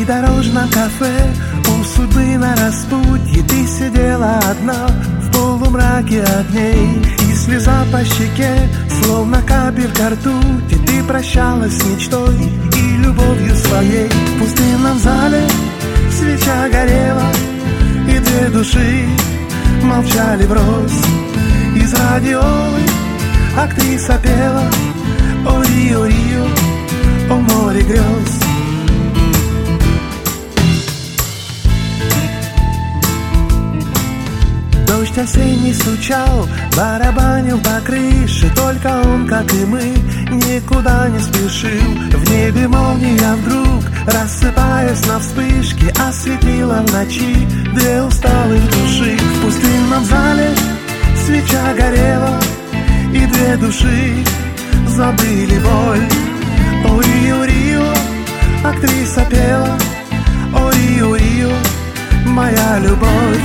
придорожном кафе у судьбы на распутье ты сидела одна в полумраке огней, и слеза по щеке, словно капелька ртути, ты прощалась с мечтой и любовью своей. В пустынном зале свеча горела, и две души молчали врозь. Из радиолы актриса пела: о, Рио, Рио, о, море грез. Дождь осенний стучал, барабанил по крыше, только он, как и мы, никуда не спешил. В небе молния вдруг, рассыпаясь на вспышки, осветила в ночи две усталых души. В пустынном зале свеча горела, и две души забыли боль. О, Рио, Рио, актриса пела: о, Рио, Рио, моя любовь.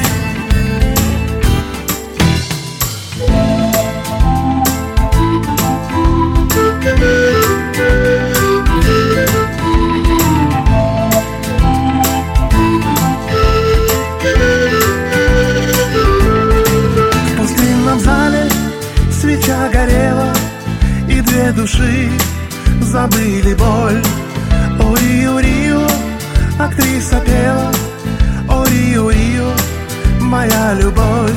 В пустынном зале свеча горела, и две души забыли боль. О, Рио, Рио, актриса пела: о, Рио, Рио, моя любовь.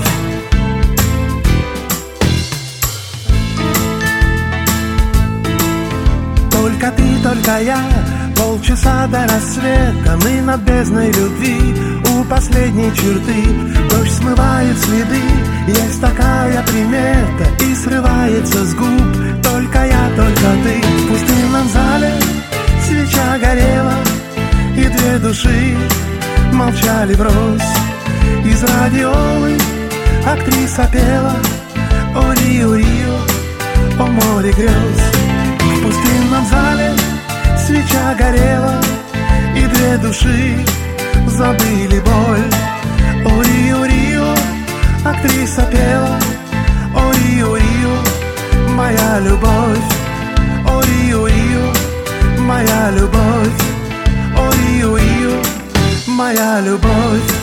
Только ты, только я, полчаса до рассвета, мы над бездной любви у последней черты. Дождь смывает следы, есть такая примета, и срывается с губ только я, только ты. В пустынном зале свеча горела, и две души молчали врозь. Из радиолы актриса пела: о, Рио, Рио, о, море грез. В пустынном зале свеча горела, и две души забыли боль. О, Рио, Рио, актриса пела: о, Рио, Рио, моя любовь. О, Рио, Рио, моя любовь. О, Рио, Рио, моя любовь.